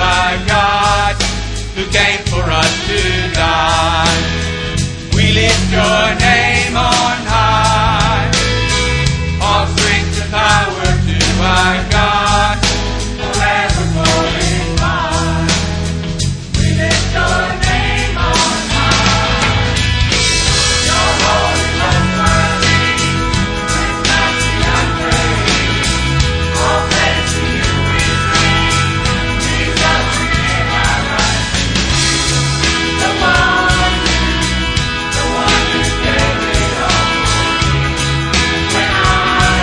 our God, who came for us to die. We lift your name on high. All strength and power to our God, forever glorified. We lift your name on high. Your holy, most worthy, with mercy and praise. All praise to you we bring. Jesus, we give our right to you. The one who gave it all for me. When I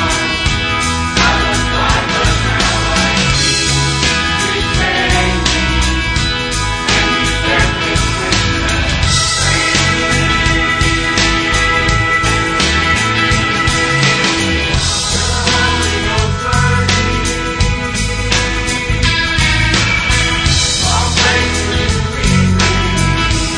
was blind, but now I see. You saved me, and you set this prisoner free. The Holy Ghost worthy. All praise to you we bring.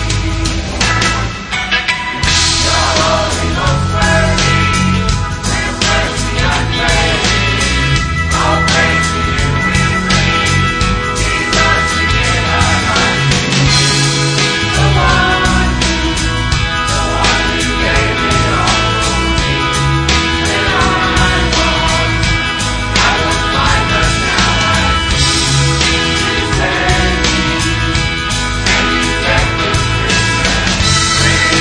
Your Holy Ghost worthy, with mercy and praise. All praise to you we bring. Jesus, we give our heart to you. The one who gave it all for me. When I was blind, but now I see. You saved me, and you set this prisoner free.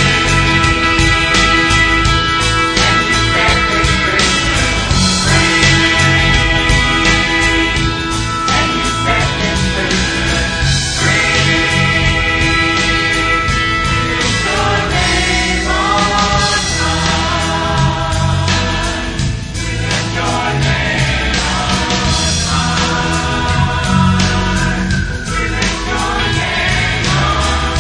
And you set this prisoner free. And you set this prisoner free. Lift your name on high. Lift your name on high. Lift your name on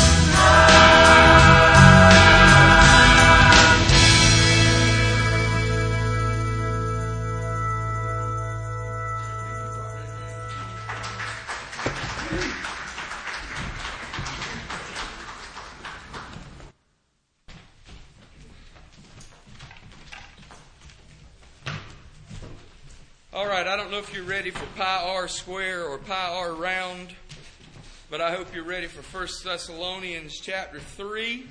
All right, I don't know if you're ready for pi r square or pi r round, but I hope you're ready for 1 Thessalonians chapter 3.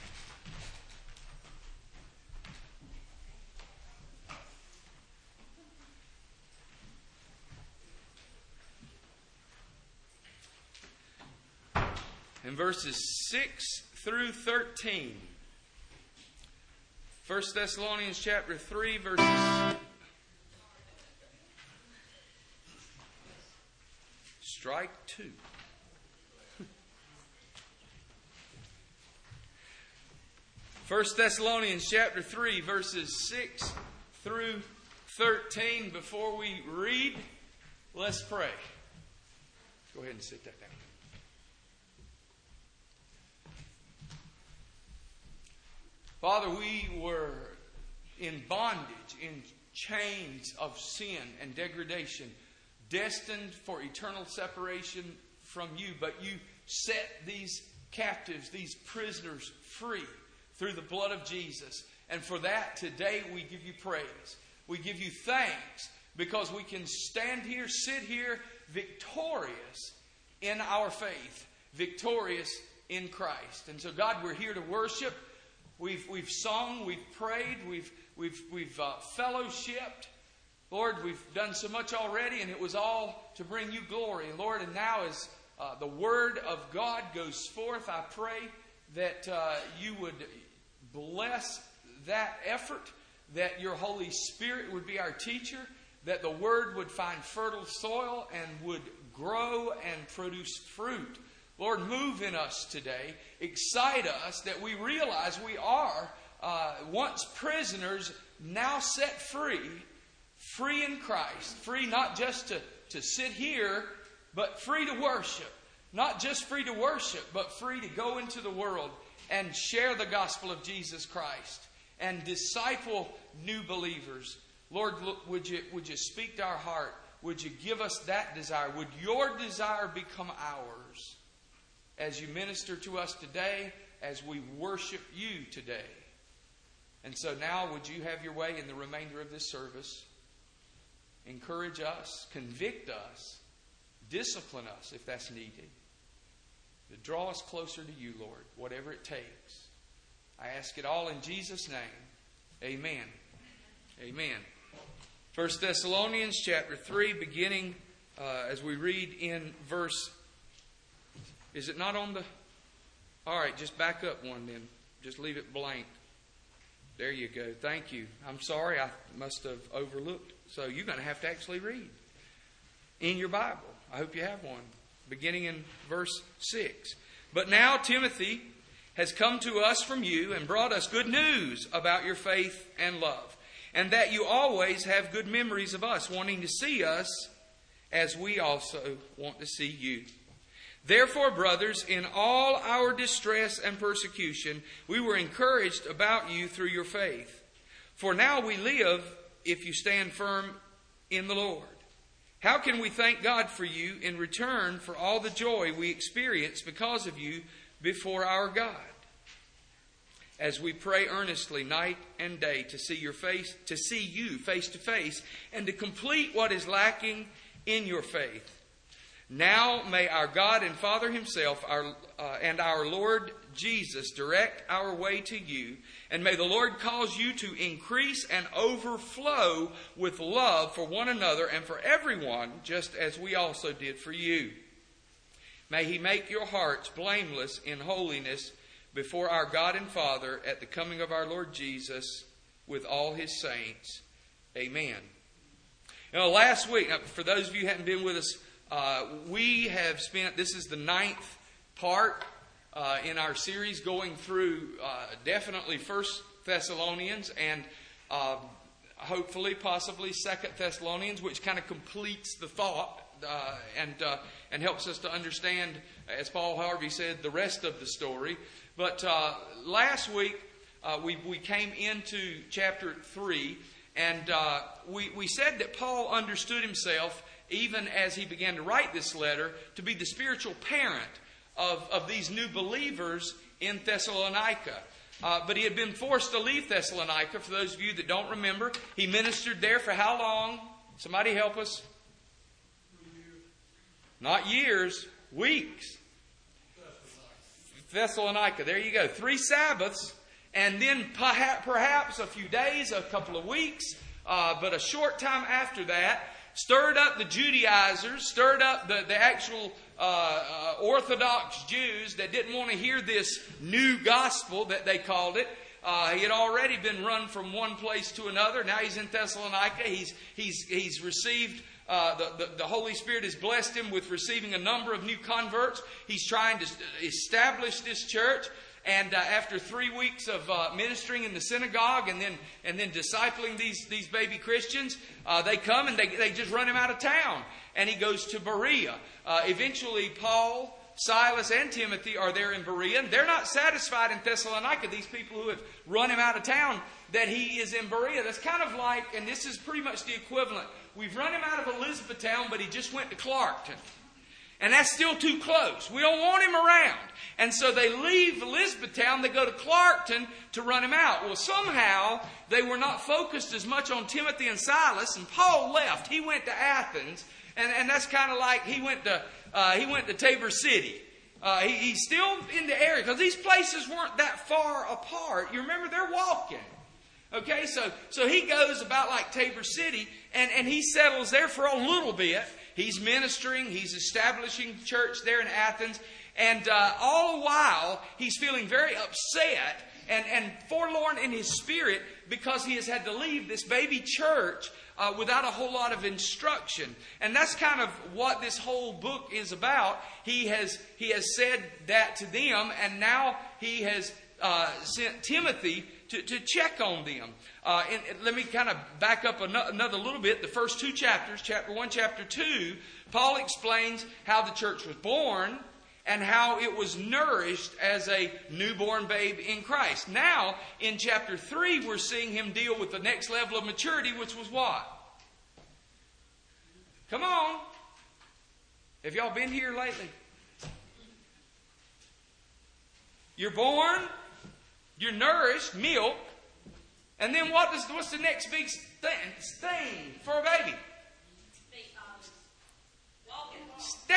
And verses 6 through 13. 1 Thessalonians chapter 3, verses... Strike two. 1 Thessalonians chapter 3, verses 6 through 13. Before we read, let's pray. Go ahead and sit that down. Father, we were in bondage, in chains of sin and degradation, destined for eternal separation from you. But you set these captives, these prisoners, free through the blood of Jesus. And for that, today we give you praise. We give you thanks because we can stand here, sit here, victorious in our faith, victorious in Christ. And so, God, we're here to worship. We've sung, we've prayed, we've fellowshipped. Lord, we've done so much already, and it was all to bring you glory. Lord, and now as the Word of God goes forth, I pray that you would bless that effort, that your Holy Spirit would be our teacher, that the Word would find fertile soil and would grow and produce fruit. Lord, move in us today. Excite us that we realize we are once prisoners, now set free. Free in Christ. Free not just to sit here, but free to worship. Not just free to worship, but free to go into the world and share the gospel of Jesus Christ and disciple new believers. Lord, would you speak to our heart? Would you give us that desire? Would your desire become ours as you minister to us today, as we worship you today? And so now would you have your way in the remainder of this service? Encourage us, convict us, Discipline us if that's needed. To draw us closer to you, Lord, whatever it takes. I ask it all in Jesus' name. Amen. Amen. 1 Thessalonians chapter 3, beginning as we read in verse... Is it not on the... All right, just back up one then. Just leave it blank. There you go. Thank you. I'm sorry, I must have overlooked. So you're going to have to actually read in your Bible. I hope you have one. Beginning in verse 6. But now Timothy has come to us from you and brought us good news about your faith and love, and that you always have good memories of us, wanting to see us as we also want to see you. Therefore, brothers, in all our distress and persecution, we were encouraged about you through your faith. For now we live if you stand firm in the Lord. How can we thank God for you in return for all the joy we experience because of you before our God? As we pray earnestly night and day to see you face to face, and to complete what is lacking in your faith. Now may our God and Father Himself and our Lord Jesus direct our way to you, and may the Lord cause you to increase and overflow with love for one another and for everyone, just as we also did for you. May He make your hearts blameless in holiness before our God and Father at the coming of our Lord Jesus with all His saints. Amen. Last week, for those of you who haven't been with us, we have spent, this is the 9th part in our series going through definitely 1 Thessalonians and hopefully, possibly 2 Thessalonians, which kind of completes the thought and helps us to understand, as Paul Harvey said, the rest of the story. But last week we came into chapter 3, and we said that Paul understood himself, even as he began to write this letter, to be the spiritual parent of these new believers in Thessalonica. But he had been forced to leave Thessalonica. For those of you that don't remember, he ministered there for how long? Somebody help us. Not years, weeks. Thessalonica, there you go. 3 Sabbaths, and then perhaps a few days, a couple of weeks, but a short time after that, stirred up the Judaizers, stirred up the actual Orthodox Jews that didn't want to hear this new gospel that they called it. He had already been run from one place to another. Now he's in Thessalonica. He's received, the Holy Spirit has blessed him with receiving a number of new converts. He's trying to establish this church. And after 3 weeks of ministering in the synagogue and then discipling these baby Christians, they come and they just run him out of town. And he goes to Berea. Eventually, Paul, Silas, and Timothy are there in Berea. And they're not satisfied in Thessalonica, these people who have run him out of town, that he is in Berea. That's kind of like, and this is pretty much the equivalent, we've run him out of Elizabethtown, but he just went to Clarkton. And that's still too close. We don't want him around. And so they leave Elizabethtown, they go to Clarkton to run him out. Well, somehow they were not focused as much on Timothy and Silas, and Paul left. He went to Athens, and that's kind of like he went to Tabor City. He's still in the area, because these places weren't that far apart. You remember, they're walking. Okay, so he goes about like Tabor City, and he settles there for a little bit. He's ministering, he's establishing church there in Athens, and all the while he's feeling very upset and forlorn in his spirit because he has had to leave this baby church without a whole lot of instruction. And that's kind of what this whole book is about. He has said that to them, and now he has sent Timothy to check on them. And let me kind of back up another little bit. The first 2 chapters, chapter 1, chapter 2, Paul explains how the church was born and how it was nourished as a newborn babe in Christ. Now, in chapter 3, we're seeing him deal with the next level of maturity, which was what? Come on. Have y'all been here lately? You're born, you're nourished, milk, and then what's the next big thing for a baby?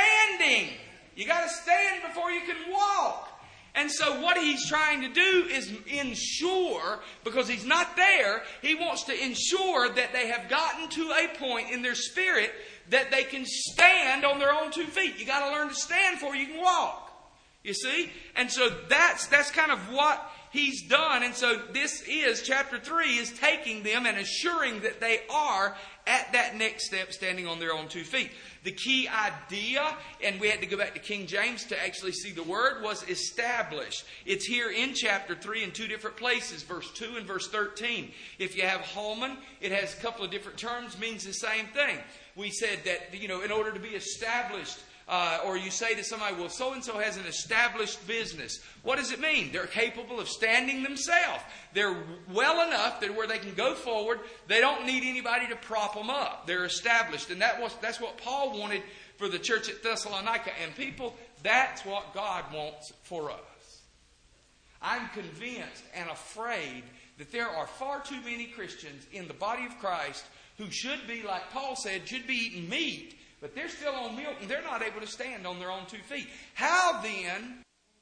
standing. You got to stand before you can walk. And so what he's trying to do is ensure, because he's not there, he wants to ensure that they have gotten to a point in their spirit that they can stand on their own 2 feet. You got to learn to stand before you can walk. You see? And so that's kind of what he's done. And so this is, chapter 3 is taking them and assuring that they are at that next step, standing on their own 2 feet. The key idea, and we had to go back to King James to actually see the word, was establish. It's here in chapter 3 in 2 different places, verse 2 and verse 13. If you have Holman, it has a couple of different terms, means the same thing. We said that, in order to be established, or you say to somebody, well, so-and-so has an established business. What does it mean? They're capable of standing themselves. They're well enough that where they can go forward, they don't need anybody to prop them up. They're established. And that's what Paul wanted for the church at Thessalonica. And people, that's what God wants for us. I'm convinced and afraid that there are far too many Christians in the body of Christ who should be, like Paul said, should be eating meat, but they're still on milk and they're not able to stand on their own 2 feet. How then?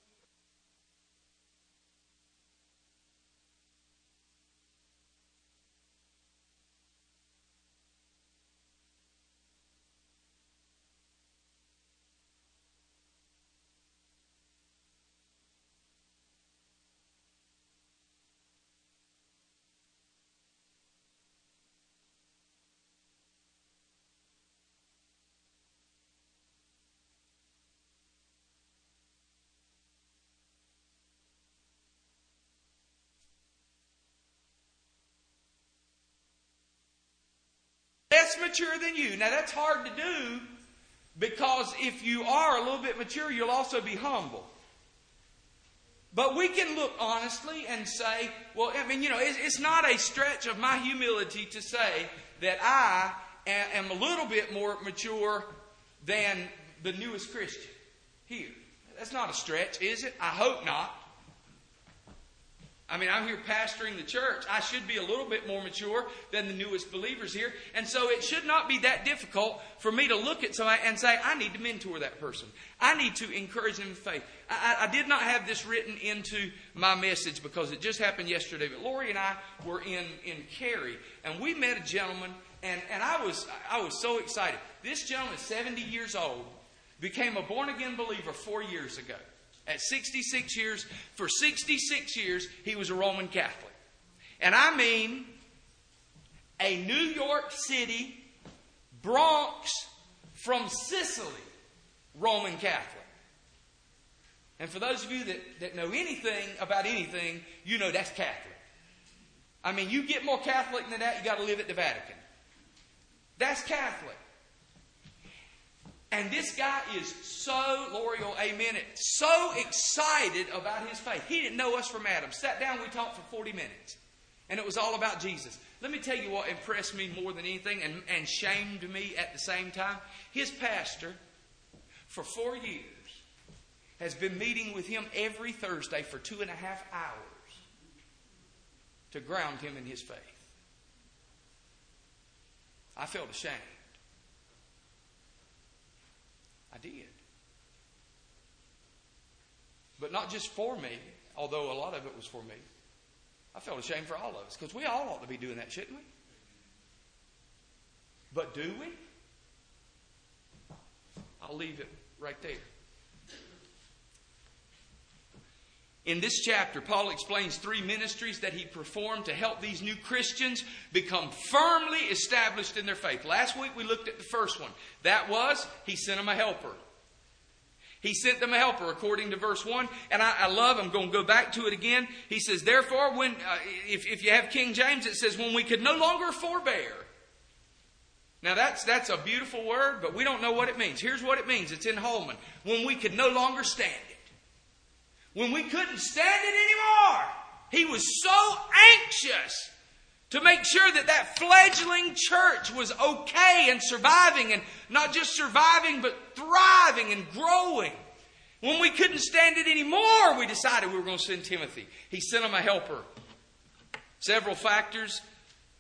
Less mature than you. Now that's hard to do, because if you are a little bit mature, you'll also be humble. But we can look honestly and say, well, it's not a stretch of my humility to say that I am a little bit more mature than the newest Christian here. That's not a stretch, is it? I hope not. I'm here pastoring the church. I should be a little bit more mature than the newest believers here. And so it should not be that difficult for me to look at somebody and say, I need to mentor that person. I need to encourage them in faith. I did not have this written into my message because it just happened yesterday. But Lori and I were in Cary, and we met a gentleman, and I was so excited. This gentleman is 70 years old, became a born-again believer 4 years ago. At 66 years, for 66 years, he was a Roman Catholic. And I mean, a New York City, Bronx, from Sicily, Roman Catholic. And for those of you that know anything about anything, you know that's Catholic. You get more Catholic than that, you got to live at the Vatican. That's Catholic. And this guy is so, Lori will amen it, so excited about his faith. He didn't know us from Adam. Sat down, we talked for 40 minutes. And it was all about Jesus. Let me tell you what impressed me more than anything and shamed me at the same time. His pastor, for 4 years, has been meeting with him every Thursday for 2.5 hours to ground him in his faith. I felt ashamed. I did. But not just for me, although a lot of it was for me. I felt ashamed for all of us, because we all ought to be doing that, shouldn't we? But do we? I'll leave it right there. In this chapter, Paul explains 3 ministries that he performed to help these new Christians become firmly established in their faith. Last week we looked at the first one. That was, he sent them a helper. He sent them a helper according to verse 1. And I'm going to go back to it again. He says, therefore, when if you have King James, it says, when we could no longer forbear. Now that's a beautiful word, but we don't know what it means. Here's what it means. It's in Holman. When we could no longer stand it. When we couldn't stand it anymore. He was so anxious to make sure that fledgling church was okay and surviving, and not just surviving, but thriving and growing. When we couldn't stand it anymore, we decided we were going to send Timothy. He sent him a helper. Several factors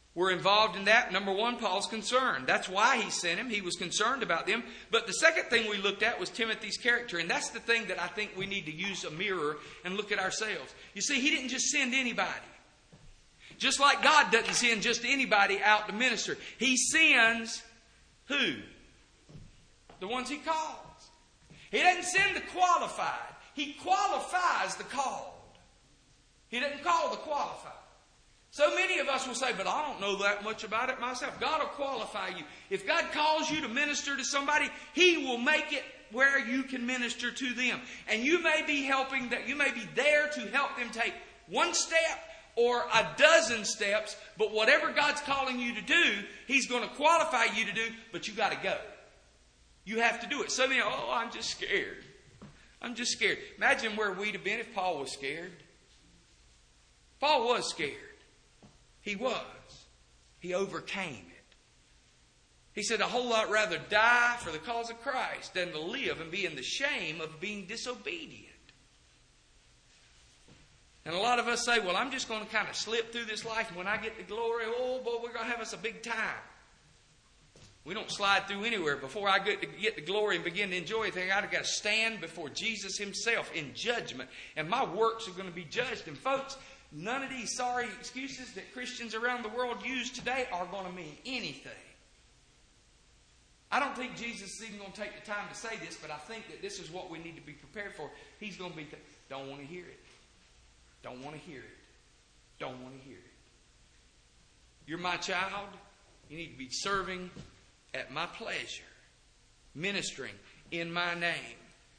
were involved in that. Number one, Paul's concerned. That's why he sent him. He was concerned about them. But the second thing we looked at was Timothy's character. And that's the thing that I think we need to use a mirror and look at ourselves. You see, he didn't just send anybody. Just like God doesn't send just anybody out to minister. He sends who? The ones He calls. He doesn't send the qualified. He qualifies the called. He doesn't call the qualified. So many of us will say, but I don't know that much about it myself. God will qualify you. If God calls you to minister to somebody, He will make it where you can minister to them. And you may be helping that. You may be there to help them take one step or a dozen steps. But whatever God's calling you to do, He's going to qualify you to do. But you got to go. You have to do it. So many, I'm just scared. I'm just scared. Imagine where we'd have been if Paul was scared. Paul was scared. He was. He overcame it. He said, a whole lot rather die for the cause of Christ than to live and be in the shame of being disobedient. And a lot of us say, well, I'm just going to kind of slip through this life, and when I get to glory, oh boy, we're going to have us a big time. We don't slide through anywhere. Before I get to glory and begin to enjoy anything, I've got to stand before Jesus Himself in judgment. And my works are going to be judged. And folks, none of these sorry excuses that Christians around the world use today are going to mean anything. I don't think Jesus is even going to take the time to say this, but I think that this is what we need to be prepared for. He's going to be, don't want to hear it. Don't want to hear it. Don't want to hear it. You're my child. You need to be serving at my pleasure, ministering in my name.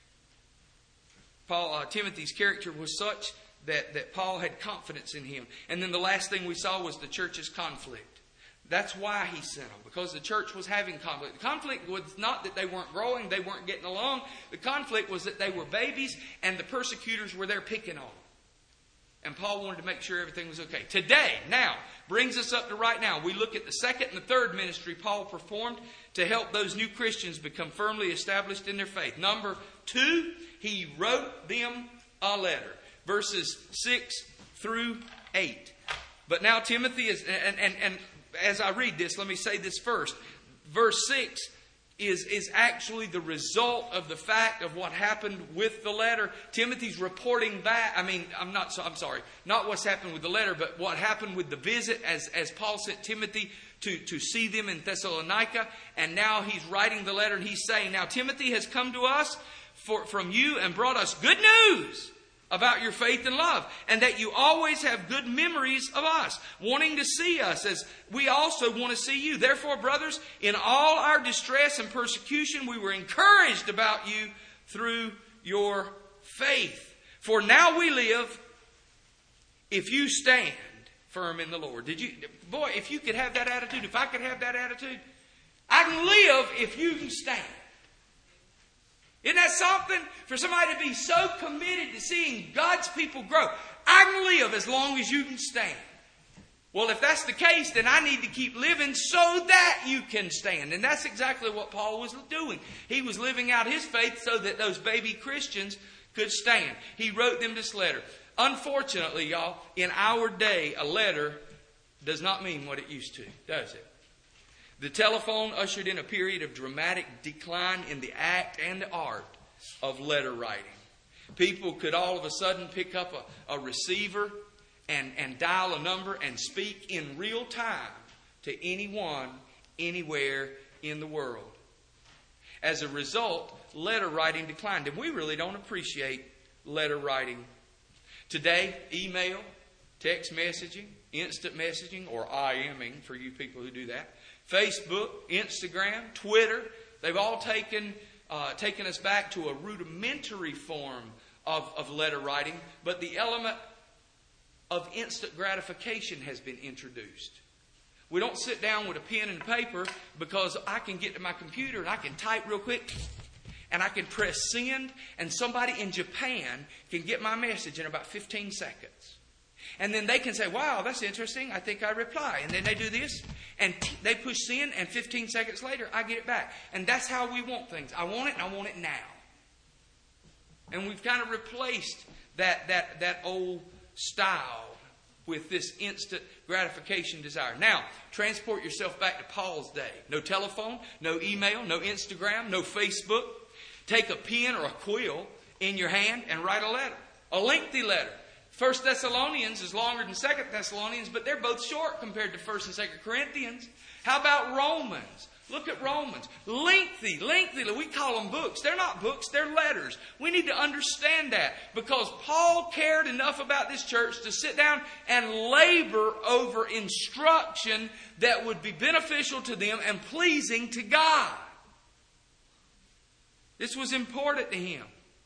Timothy's character was such that Paul had confidence in him. And then the last thing we saw was the church's conflict. That's why he sent them, because the church was having conflict. The conflict was not that they weren't growing, they weren't getting along. The conflict was that they were babies and the persecutors were there picking on them. And Paul wanted to make sure everything was okay. Today, now, brings us up to right now. We look at the second and the third ministry Paul performed to help those new Christians become firmly established in their faith. Number 2, he wrote them a letter. Verses 6 through 8. But now Timothy is, and as I read this, let me say this first. Verse 6 is actually the result of the fact of what happened with the letter. Timothy's reporting back. I'm sorry. Not what's happened with the letter, but what happened with the visit as Paul sent Timothy to see them in Thessalonica. And now he's writing the letter and he's saying, now Timothy has come to us from you and brought us good news about your faith and love, and that you always have good memories of us, wanting to see us as we also want to see you. Therefore, brothers, in all our distress and persecution, we were encouraged about you through your faith. For now we live if you stand firm in the Lord. If you could have that attitude, if I could have that attitude, I can live if you can stand. Isn't that something? For somebody to be so committed to seeing God's people grow. I can live as long as you can stand. Well, if that's the case, then I need to keep living so that you can stand. And that's exactly what Paul was doing. He was living out his faith so that those baby Christians could stand. He wrote them this letter. Unfortunately, y'all, in our day, a letter does not mean what it used to, does it? The telephone ushered in a period of dramatic decline in the act and the art of letter writing. People could all of a sudden pick up a receiver and dial a number and speak in real time to anyone, anywhere in the world. As a result, letter writing declined. And we really don't appreciate letter writing. Today, email, text messaging, instant messaging, or IMing for you people who do that, Facebook, Instagram, Twitter, they've all taken us back to a rudimentary form of letter writing, but the element of instant gratification has been introduced. We don't sit down with a pen and paper because I can get to my computer and I can type real quick and I can press send, and somebody in Japan can get my message in about 15 seconds. And then they can say, wow, that's interesting. I think I reply. And then they do this, and they push send, and 15 seconds later, I get it back. And that's how we want things. I want it, and I want it now. And we've kind of replaced that old style with this instant gratification desire. Now, transport yourself back to Paul's day. No telephone, no email, no Instagram, no Facebook. Take a pen or a quill in your hand and write a letter. A lengthy letter. 1 Thessalonians is longer than 2 Thessalonians, but they're both short compared to 1 and 2 Corinthians. How about Romans? Look at Romans. Lengthy. We call them books. They're not books, they're letters. We need to understand that because Paul cared enough about this church to sit down and labor over instruction that would be beneficial to them and pleasing to God. This was important to him.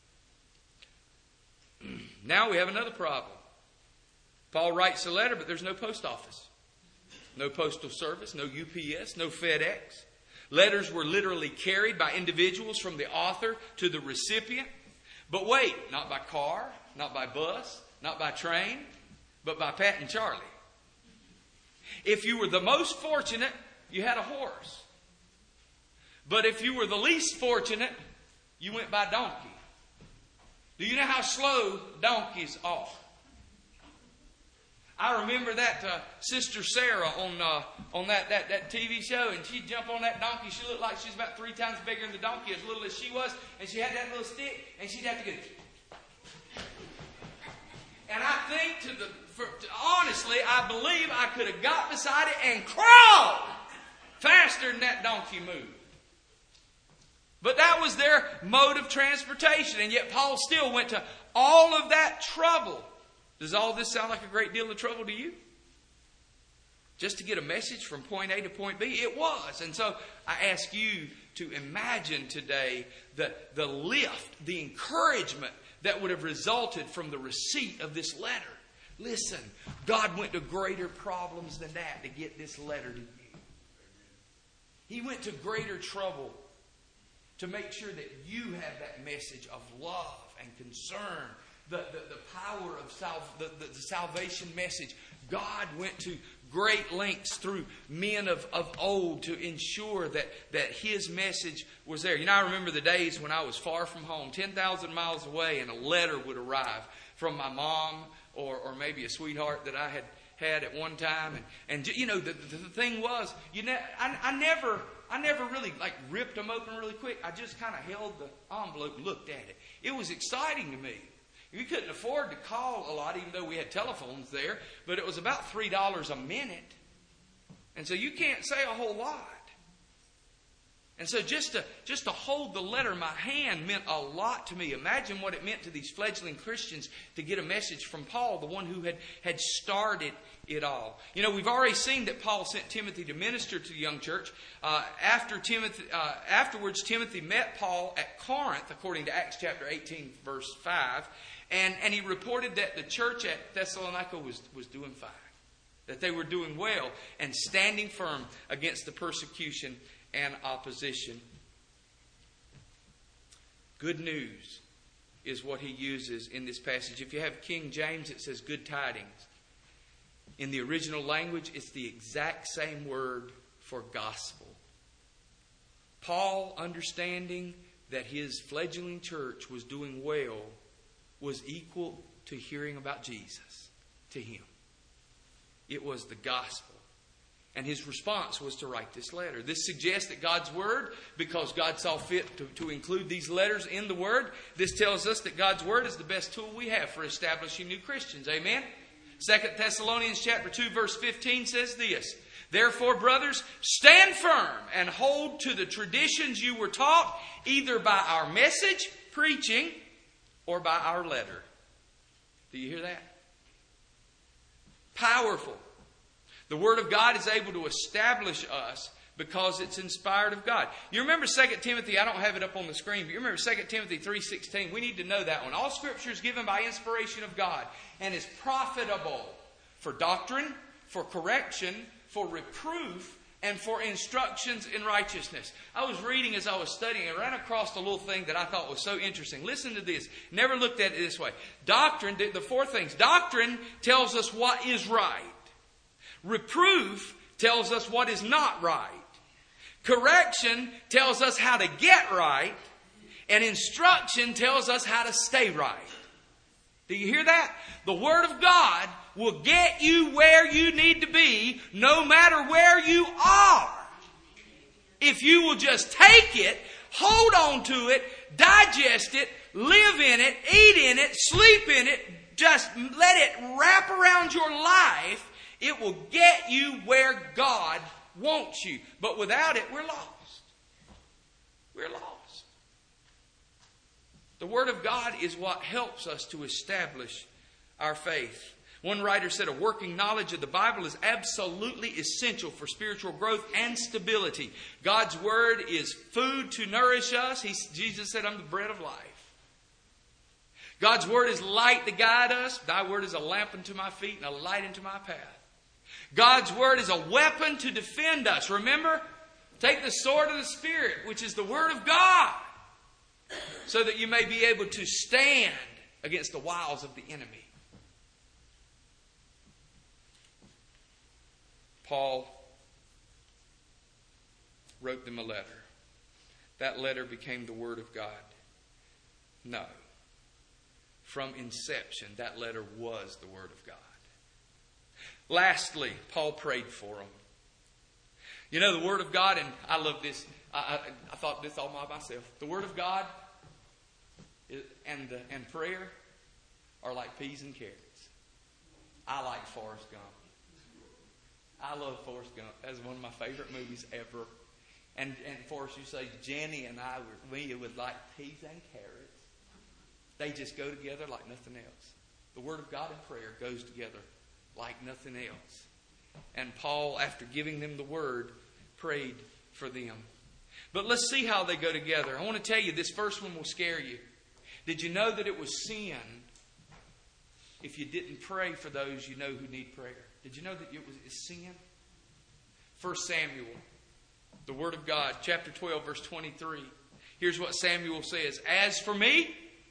Now we have another problem. Paul writes a letter, but there's no post office. No postal service, no UPS, no FedEx. Letters were literally carried by individuals from the author to the recipient. But wait, not by car, not by bus, not by train, but by Pat and Charlie. If you were the most fortunate, you had a horse. But if you were the least fortunate, you went by donkey. Do you know how slow donkeys are? I remember that Sister Sarah on that TV show, and she'd jump on that donkey. She looked like she was about 3 times bigger than the donkey, as little as she was, and she had that little stick, and she'd have to go. And I think honestly, I believe I could have got beside it and crawled faster than that donkey moved. But that was their mode of transportation, and yet Paul still went to all of that trouble. Does all this sound like a great deal of trouble to you? Just to get a message from point A to point B? It was. And so I ask you to imagine today the lift, the encouragement that would have resulted from the receipt of this letter. Listen, God went to greater problems than that to get this letter to you. He went to greater trouble to make sure that you have that message of love and concern. The power of the salvation message. God went to great lengths through men of old to ensure that His message was there. You know, I remember the days when I was far from home, 10,000 miles away, and a letter would arrive from my mom or maybe a sweetheart that I had at one time. And you know, the thing was, I never really ripped them open really quick. I just kind of held the envelope and looked at it. It was exciting to me. We couldn't afford to call a lot, even though we had telephones there. But it was about $3 a minute. And so you can't say a whole lot. And so just to hold the letter in my hand meant a lot to me. Imagine what it meant to these fledgling Christians to get a message from Paul, the one who had started it all. You know, we've already seen that Paul sent Timothy to minister to the young church. Afterwards, Timothy met Paul at Corinth, according to Acts chapter 18, verse 5. And he reported that the church at Thessalonica was doing fine. That they were doing well and standing firm against the persecution and opposition. Good news is what he uses in this passage. If you have King James, it says good tidings. In the original language, it's the exact same word for gospel. Paul, understanding that his fledgling church was doing well, was equal to hearing about Jesus to him. It was the gospel. And his response was to write this letter. This suggests that God's Word, because God saw fit to include these letters in the Word, this tells us that God's Word is the best tool we have for establishing new Christians. Amen? 2 Thessalonians chapter 2 verse 15 says this: Therefore, brothers, stand firm and hold to the traditions you were taught, either by our message, preaching, or by our letter. Do you hear that? Powerful. The Word of God is able to establish us because it's inspired of God. You remember 2 Timothy, I don't have it up on the screen, but you remember 2 Timothy 3:16. We need to know that one. All Scripture is given by inspiration of God and is profitable for doctrine, for correction, for reproof, and for instructions in righteousness. I was reading as I was studying and ran across a little thing that I thought was so interesting. Listen to this. Never looked at it this way. Doctrine, the 4 things. Doctrine tells us what is right. Reproof tells us what is not right. Correction tells us how to get right. And instruction tells us how to stay right. Do you hear that? The Word of God will get you where you need to be, no matter where you are. If you will just take it, hold on to it, digest it, live in it, eat in it, sleep in it, just let it wrap around your life, it will get you where God wants you. But without it, we're lost. We're lost. The Word of God is what helps us to establish our faith. One writer said a working knowledge of the Bible is absolutely essential for spiritual growth and stability. God's Word is food to nourish us. Jesus said, I'm the bread of life. God's Word is light to guide us. Thy Word is a lamp unto my feet and a light into my path. God's Word is a weapon to defend us. Remember, take the sword of the Spirit, which is the Word of God, so that you may be able to stand against the wiles of the enemy. Paul wrote them a letter. That letter became the Word of God. No. From inception, that letter was the Word of God. Lastly, Paul prayed for them. You know, the Word of God, and I love this. I thought this all by myself. The Word of God and prayer are like peas and carrots. I like Forrest Gump. I love Forrest Gump. That's one of my favorite movies ever. And Forrest, you say, Jenny and we would like peas and carrots. They just go together like nothing else. The Word of God and prayer goes together like nothing else. And Paul, after giving them the Word, prayed for them. But let's see how they go together. I want to tell you, this first one will scare you. Did you know that it was sin if you didn't pray for those you know who need prayer? Did you know that it was sin? 1 Samuel, the Word of God, chapter 12, verse 23. Here's what Samuel says. As for me,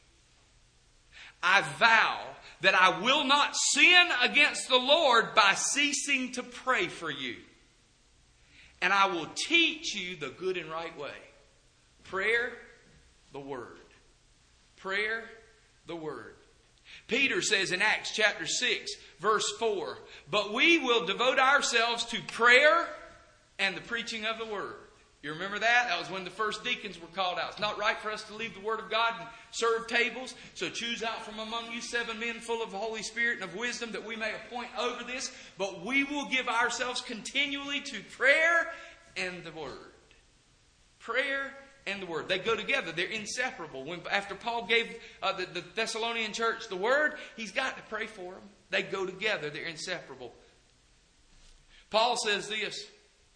I vow that I will not sin against the Lord by ceasing to pray for you. And I will teach you the good and right way. Prayer, the Word. Prayer, the Word. Peter says in Acts chapter 6, verse 4, but we will devote ourselves to prayer and the preaching of the Word. You remember that? That was when the first deacons were called out. It's not right for us to leave the Word of God and serve tables. So choose out from among you 7 men full of the Holy Spirit and of wisdom that we may appoint over this. But we will give ourselves continually to prayer and the Word. Prayer and the Word. They go together. They're inseparable. After Paul gave the Thessalonian church the Word, he's got to pray for them. They go together. They're inseparable. Paul says this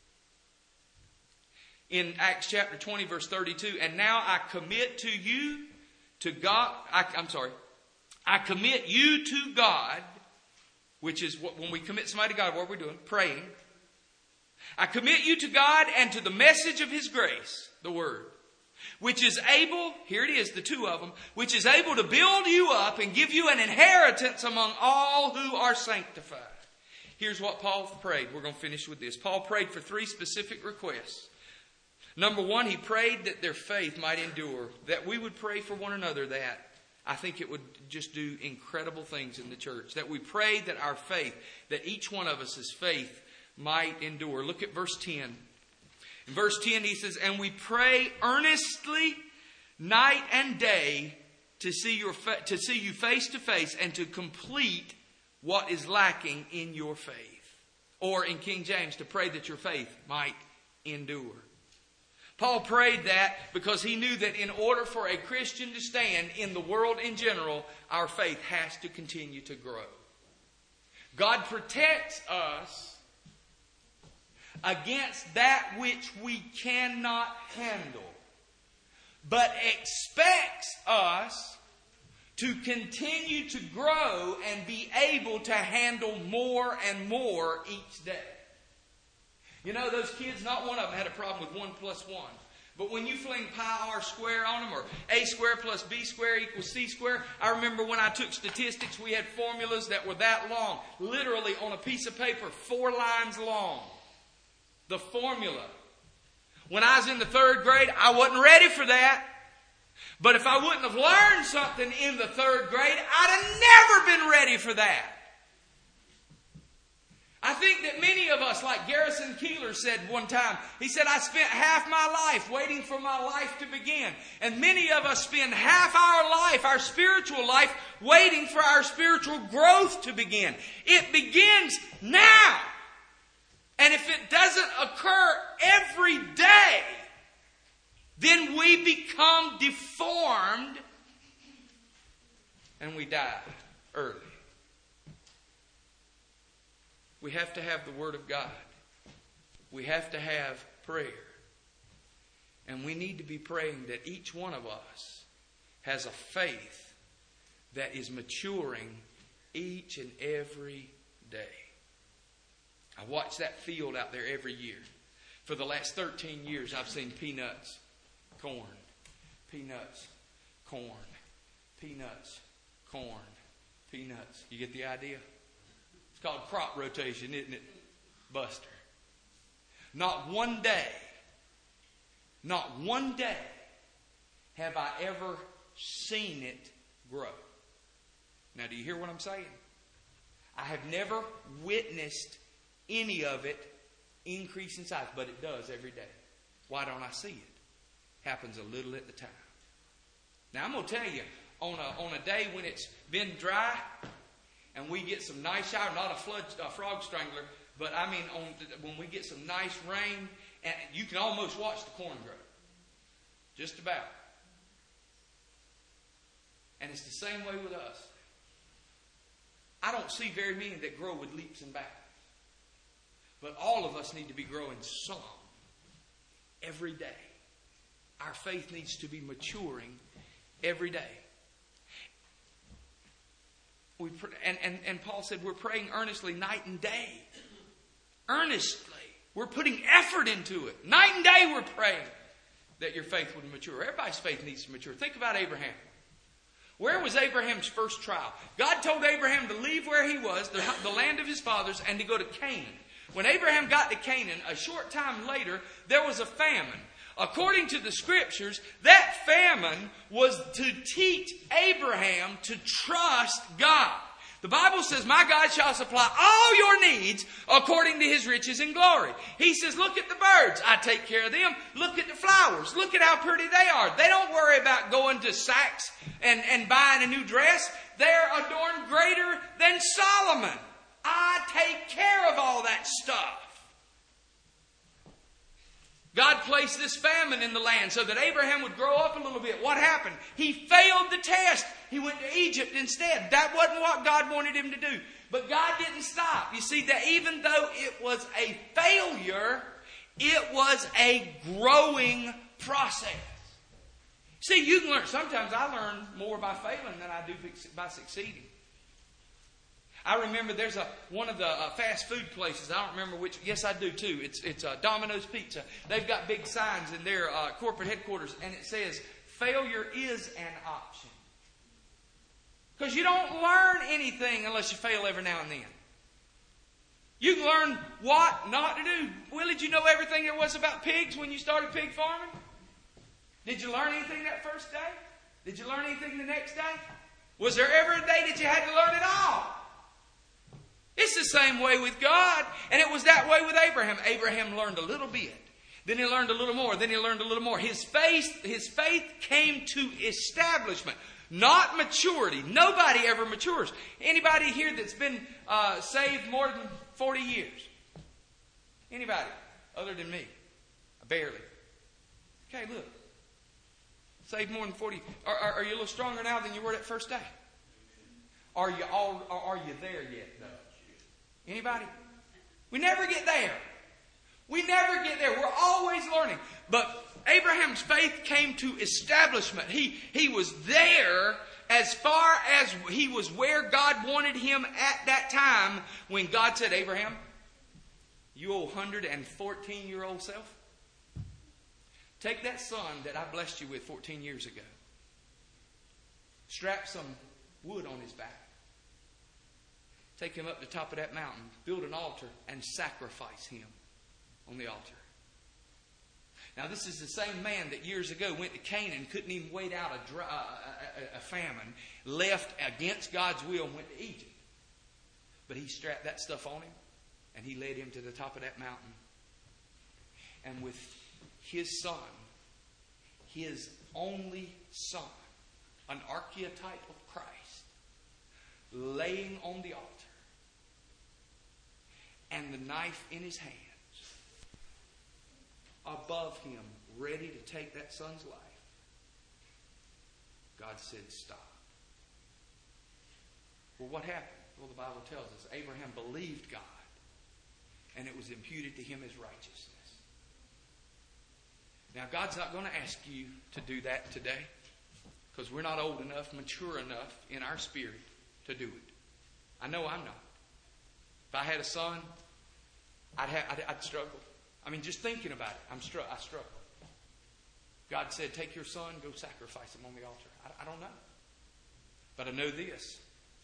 in Acts chapter 20, verse 32. And now I commit to you to God. I commit you to God, which is when we commit somebody to God, what are we doing? Praying. I commit you to God and to the message of His grace, the Word, which is able, here it is, the two of them, which is able to build you up and give you an inheritance among all who are sanctified. Here's what Paul prayed. We're going to finish with this. Paul prayed for 3 specific requests. Number 1, he prayed that their faith might endure, that we would pray for one another that. I think it would just do incredible things in the church. That we pray that our faith, that each one of us' faith might endure. Look at verse 10. In verse 10 he says, and we pray earnestly night and day to see you face to face and to complete what is lacking in your faith. Or in King James, to pray that your faith might endure. Paul prayed that because he knew that in order for a Christian to stand in the world in general, our faith has to continue to grow. God protects us against that which we cannot handle, but expects us to continue to grow and be able to handle more and more each day. You know, those kids, not one of them had a problem with 1 plus 1. But when you fling pi r square on them, or a square plus b square equals c square, I remember when I took statistics, we had formulas that were that long. Literally on a piece of paper, 4 lines long. The formula. When I was in the 3rd grade, I wasn't ready for that. But if I wouldn't have learned something in the 3rd grade, I'd have never been ready for that. I think that many of us, like Garrison Keillor said one time, he said, I spent half my life waiting for my life to begin. And many of us spend half our life, our spiritual life, waiting for our spiritual growth to begin. It begins now. And if it doesn't occur every day, then we become deformed and we die early. We have to have the Word of God. We have to have prayer. And we need to be praying that each one of us has a faith that is maturing each and every day. I watch that field out there every year. For the last 13 years, I've seen peanuts, corn, peanuts, corn, peanuts, corn, peanuts. You get the idea? It's called crop rotation, isn't it, Buster? Not one day have I ever seen it grow. Now, do you hear what I'm saying? I have never witnessed any of it increase in size, but it does every day. Why don't I see it? Happens a little at the time. Now, I'm going to tell you, on a day when it's been dry and we get some nice shower, not a frog strangler, but I mean when we get some nice rain, and you can almost watch the corn grow. Just about. And it's the same way with us. I don't see very many that grow with leaps and bounds. But all of us need to be growing some every day. Our faith needs to be maturing every day. And Paul said we're praying earnestly night and day. Earnestly. We're putting effort into it. Night and day we're praying that your faith would mature. Everybody's faith needs to mature. Think about Abraham. Where was Abraham's first trial? God told Abraham to leave where he was, the land of his fathers, and to go to Canaan. When Abraham got to Canaan, a short time later, there was a famine. According to the Scriptures, that famine was to teach Abraham to trust God. The Bible says, my God shall supply all your needs according to His riches and glory. He says, look at the birds. I take care of them. Look at the flowers. Look at how pretty they are. They don't worry about going to Saks and buying a new dress. They're adorned greater than Solomon. I take care of all that stuff. God placed this famine in the land so that Abraham would grow up a little bit. What happened? He failed the test. He went to Egypt instead. That wasn't what God wanted him to do. But God didn't stop. You see, that even though it was a failure, it was a growing process. See, you can learn. Sometimes I learn more by failing than I do by succeeding. I remember there's one of the fast food places. I don't remember which. Yes, I do too. It's Domino's Pizza. They've got big signs in their corporate headquarters, and it says, failure is an option. Because you don't learn anything unless you fail every now and then. You can learn what not to do. Willie, did you know everything there was about pigs when you started pig farming? Did you learn anything that first day? Did you learn anything the next day? Was there ever a day that you had to learn it all? It's the same way with God. And it was that way with Abraham. Abraham learned a little bit. Then he learned a little more. Then he learned a little more. His faith came to establishment, not maturity. Nobody ever matures. Anybody here that's been saved more than 40 years? Anybody other than me? Barely. Okay, look. Saved more than 40. Are you a little stronger now than you were that first day? Are you there yet, though? Anybody? We never get there. We never get there. We're always learning. But Abraham's faith came to establishment. He was there as far as he was where God wanted him at that time when God said, Abraham, you old 114-year-old self, take that son that I blessed you with 14 years ago. Strap some wood on his back. Take him up the top of that mountain, build an altar, and sacrifice him on the altar. Now, this is the same man that years ago went to Canaan, couldn't even wait out a famine, left against God's will and went to Egypt. But he strapped that stuff on him And he led him to the top of that mountain. And with his son, his only son, an archetype of Christ, laying on the altar, and the knife in his hands, above him, ready to take that son's life, God said, stop. Well, what happened? Well, the Bible tells us Abraham believed God, and it was imputed to him as righteousness. Now, God's not going to ask you to do that today, because we're not old enough, mature enough in our spirit to do it. I know I'm not. If I had a son, I'd struggle. I mean, just thinking about it, I struggle. God said, take your son, go sacrifice him on the altar. I don't know. But I know this.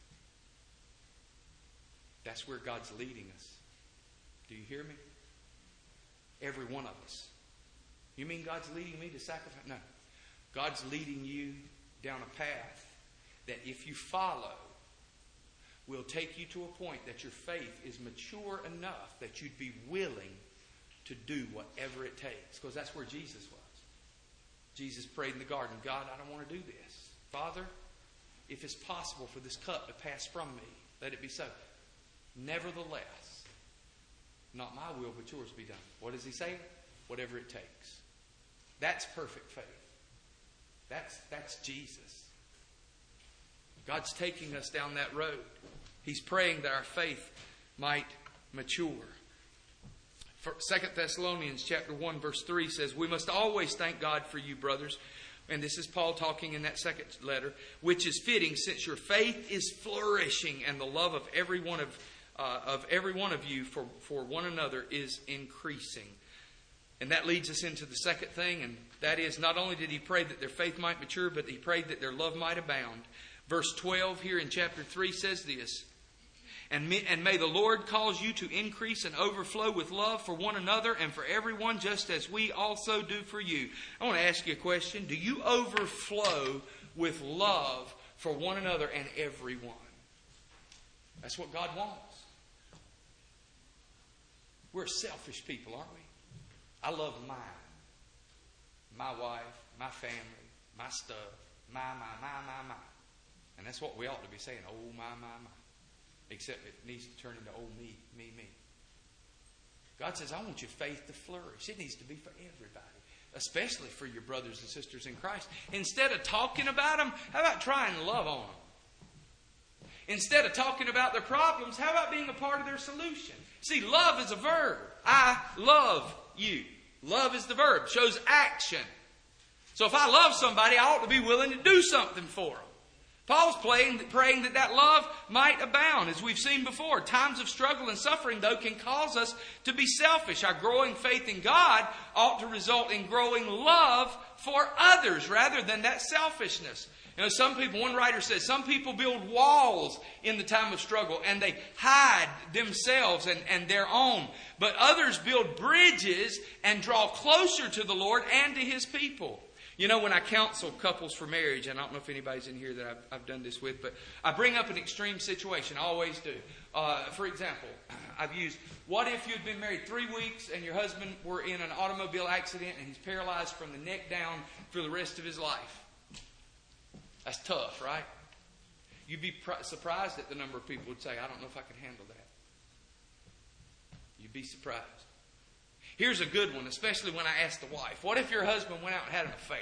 That's where God's leading us. Do you hear me? Every one of us. You mean God's leading me to sacrifice? No. God's leading you down a path that if you follow, will take you to a point that your faith is mature enough that you'd be willing to do whatever it takes. Because that's where Jesus was. Jesus prayed in the garden, God, I don't want to do this. Father, if it's possible for this cup to pass from me, let it be so. Nevertheless, not my will, but yours be done. What does he say? Whatever it takes. That's perfect faith. That's Jesus. God's taking us down that road. He's praying that our faith might mature. 2 Thessalonians chapter 1 verse 3 says, we must always thank God for you, brothers. And this is Paul talking in that second letter, which is fitting since your faith is flourishing and the love of every one of you for one another is increasing. And that leads us into the second thing, and that is not only did he pray that their faith might mature, but he prayed that their love might abound. Verse 12 here in chapter 3 says this, and may the Lord cause you to increase and overflow with love for one another and for everyone, just as we also do for you. I want to ask you a question. Do you overflow with love for one another and everyone? That's what God wants. We're selfish people, aren't we? I love mine. My wife, my family, my stuff, my. And that's what we ought to be saying, oh, my. Except it needs to turn into, oh, me. God says, I want your faith to flourish. It needs to be for everybody, especially for your brothers and sisters in Christ. Instead of talking about them, how about trying to love on them? Instead of talking about their problems, how about being a part of their solution? See, love is a verb. I love you. Love is the verb. Shows action. So if I love somebody, I ought to be willing to do something for them. Paul's praying that love might abound, as we've seen before. Times of struggle and suffering, though, can cause us to be selfish. Our growing faith in God ought to result in growing love for others rather than that selfishness. You know, one writer says, some people build walls in the time of struggle and they hide themselves and their own. But others build bridges and draw closer to the Lord and to His people. You know, when I counsel couples for marriage, and I don't know if anybody's in here that I've done this with, but I bring up an extreme situation. I always do. For example, I've used, what if you'd been married 3 weeks and your husband were in an automobile accident and he's paralyzed from the neck down for the rest of his life? That's tough, right? You'd be surprised at the number of people who would say, I don't know if I can handle that. You'd be surprised. Here's a good one, especially when I ask the wife. What if your husband went out and had an affair?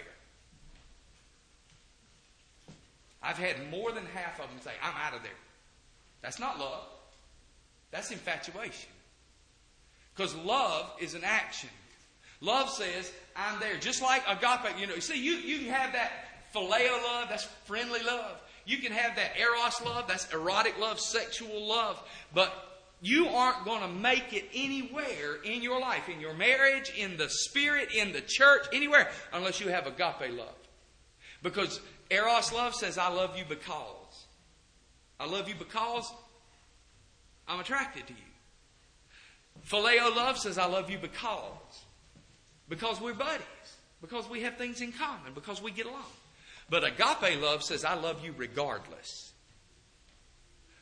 I've had more than half of them say, I'm out of there. That's not love. That's infatuation. Because love is an action. Love says, I'm there. Just like agape. You see, you can have that phileo love, that's friendly love. You can have that eros love, that's erotic love, sexual love. But you aren't going to make it anywhere in your life, in your marriage, in the spirit, in the church, anywhere, unless you have agape love. Because eros love says, I love you because. I love you because I'm attracted to you. Phileo love says, I love you because. Because we're buddies. Because we have things in common. Because we get along. But agape love says, I love you regardless.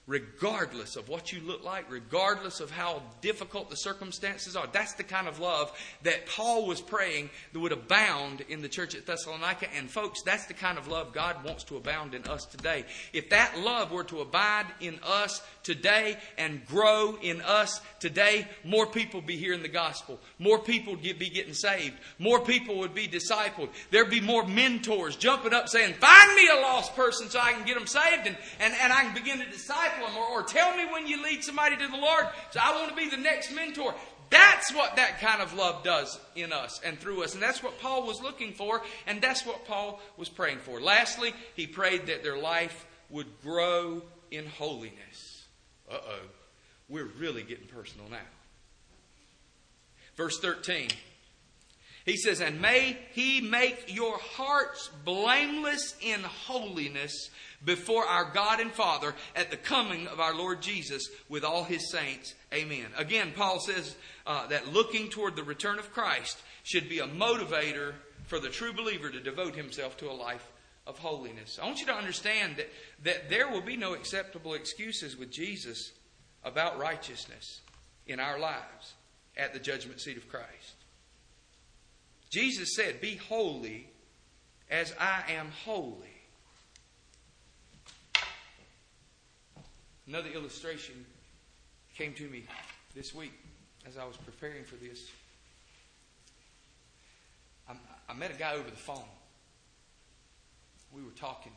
regardless of what you look like, regardless of how difficult the circumstances are. That's the kind of love that Paul was praying that would abound in the church at Thessalonica. And folks, that's the kind of love God wants to abound in us today. If that love were to abide in us today and grow in us today, more people would be hearing the gospel. More people would be getting saved. More people would be discipled. There'd be more mentors jumping up saying, find me a lost person so I can get them saved and I can begin to disciple them. Or tell me when you lead somebody to the Lord, so I want to be the next mentor. That's what that kind of love does in us and through us. And that's what Paul was looking for. And that's what Paul was praying for. Lastly, he prayed that their life would grow in holiness. We're really getting personal now. Verse 13. He says, and may He make your hearts blameless in holiness before our God and Father at the coming of our Lord Jesus with all His saints. Amen. Again, Paul says that looking toward the return of Christ should be a motivator for the true believer to devote himself to a life of holiness. I want you to understand that there will be no acceptable excuses with Jesus about righteousness in our lives at the judgment seat of Christ. Jesus said, be holy as I am holy. Another illustration came to me this week as I was preparing for this. I met a guy over the phone. We were talking.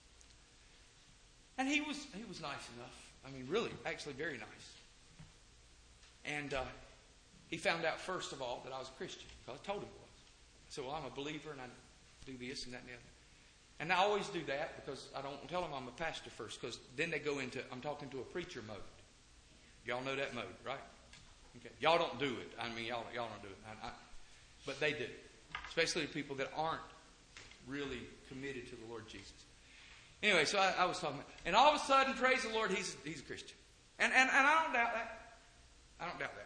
And he was nice enough. I mean, really, actually very nice. And he found out, first of all, that I was a Christian. Because I told him I was. I said, well, I'm a believer and I do this and that and the other. And I always do that because I don't tell them I'm a pastor first, because then they go into, I'm talking to a preacher mode. Y'all know that mode, right? Okay. Y'all don't do it. I mean, y'all don't do it. But they do. Especially the people that aren't really committed to the Lord Jesus. Anyway, so I was talking about, and all of a sudden, praise the Lord, he's a Christian. And I don't doubt that. I don't doubt that.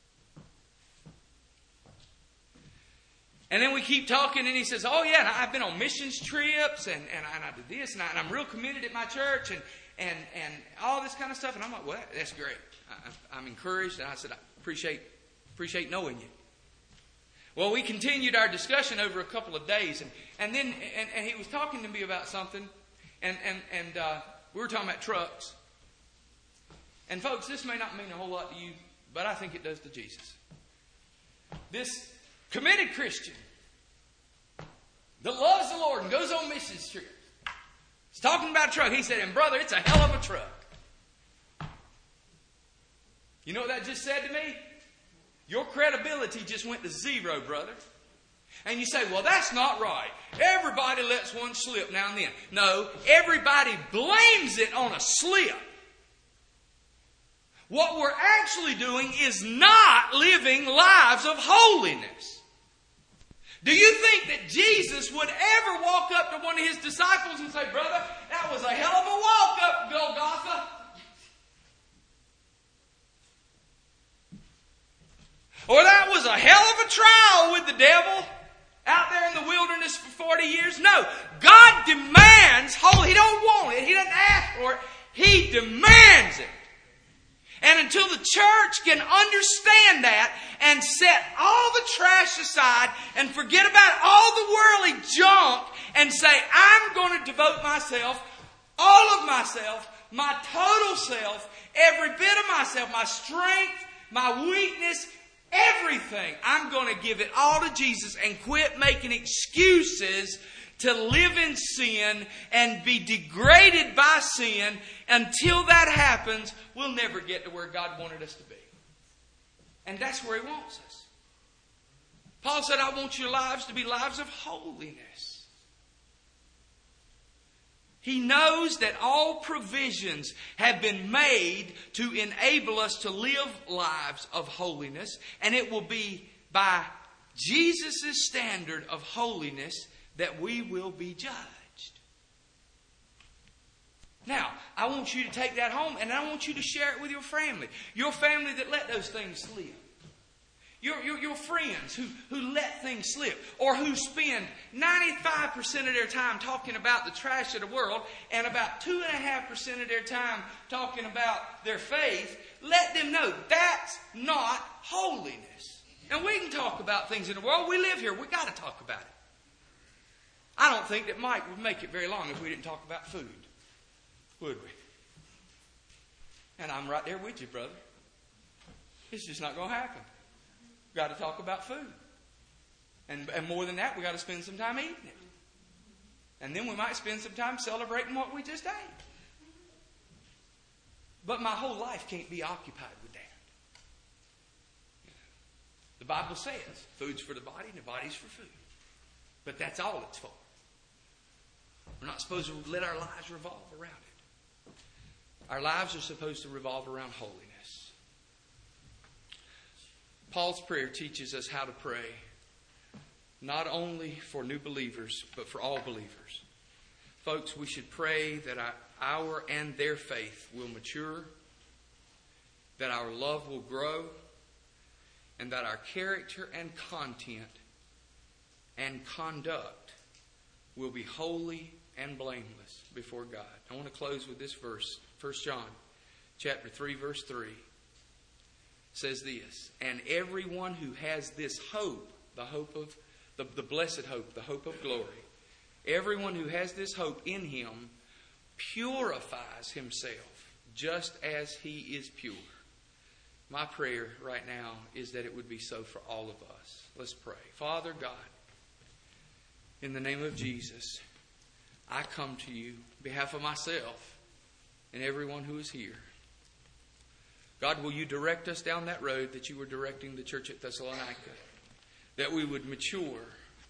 And then we keep talking, and he says, oh yeah, and I've been on missions trips, and I did this, and I'm real committed at my church, and all this kind of stuff. And I'm like, well, that's great. I'm encouraged, and I said, I appreciate knowing you. Well, we continued our discussion over a couple of days, and then he was talking to me about something, and we were talking about trucks. And folks, this may not mean a whole lot to you, but I think it does to Jesus. This committed Christian that loves the Lord and goes on missions trips. He's talking about a truck. He said, and brother, it's a hell of a truck. You know what that just said to me? Your credibility just went to zero, brother. And you say, well, that's not right. Everybody lets one slip now and then. No, everybody blames it on a slip. What we're actually doing is not living lives of holiness. Do you think that Jesus would ever walk up to one of His disciples and say, brother, that was a hell of a walk up Golgotha? Or that was a hell of a trial with the devil out there in the wilderness for 40 years? No. God demands holy. He don't want it. He doesn't ask for it. He demands it. And until the church can understand that and set all the trash aside and forget about all the worldly junk and say, I'm going to devote myself, all of myself, my total self, every bit of myself, my strength, my weakness, everything. I'm going to give it all to Jesus and quit making excuses to live in sin and be degraded by sin. Until that happens, we'll never get to where God wanted us to be. And that's where He wants us. Paul said, I want your lives to be lives of holiness. He knows that all provisions have been made to enable us to live lives of holiness. And it will be by Jesus' standard of holiness that we will be judged. Now, I want you to take that home and I want you to share it with your family. Your family that let those things slip. Your friends who let things slip, or who spend 95% of their time talking about the trash of the world and about 2.5% of their time talking about their faith, let them know that's not holiness. And we can talk about things in the world. We live here. We've got to talk about it. I don't think that Mike would make it very long if we didn't talk about food, would we? And I'm right there with you, brother. It's just not going to happen. We've got to talk about food. And more than that, we've got to spend some time eating it. And then we might spend some time celebrating what we just ate. But my whole life can't be occupied with that. The Bible says food's for the body and the body's for food. But that's all it's for. We're not supposed to let our lives revolve around it. Our lives are supposed to revolve around holiness. Paul's prayer teaches us how to pray, not only for new believers, but for all believers. Folks, we should pray that our and their faith will mature, that our love will grow, and that our character and content and conduct will be holy and blameless before God. I want to close with this verse, 1 John chapter 3, verse 3. Says this, and everyone who has this hope, the hope of the blessed hope, the hope of glory, everyone who has this hope in him purifies himself just as he is pure. My prayer right now is that it would be so for all of us. Let's pray. Father God, in the name of Jesus, I come to you on behalf of myself and everyone who is here. God, will you direct us down that road that you were directing the church at Thessalonica? That we would mature.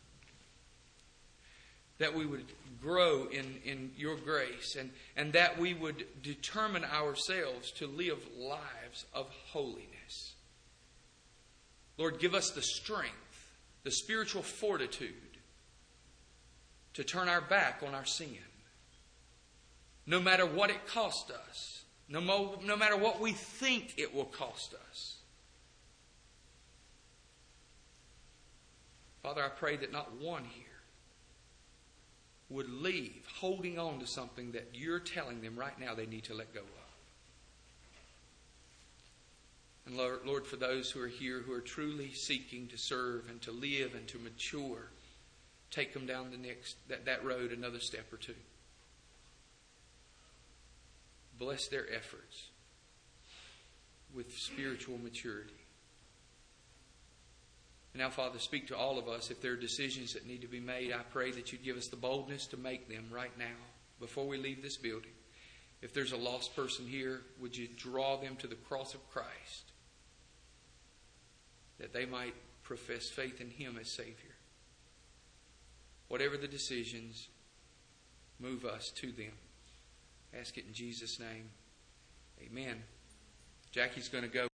That we would grow in your grace. And that we would determine ourselves to live lives of holiness. Lord, give us the strength, the spiritual fortitude to turn our back on our sin. No matter what it costs us. No matter what we think it will cost us. Father, I pray that not one here would leave holding on to something that you're telling them right now they need to let go of. And Lord, for those who are here who are truly seeking to serve and to live and to mature, take them down that road another step or two. Bless their efforts with spiritual maturity. And now, Father, speak to all of us. If there are decisions that need to be made, I pray that you'd give us the boldness to make them right now before we leave this building. If there's a lost person here, would you draw them to the cross of Christ that they might profess faith in Him as Savior? Whatever the decisions, move us to them. Ask it in Jesus' name. Amen. Jackie's going to go.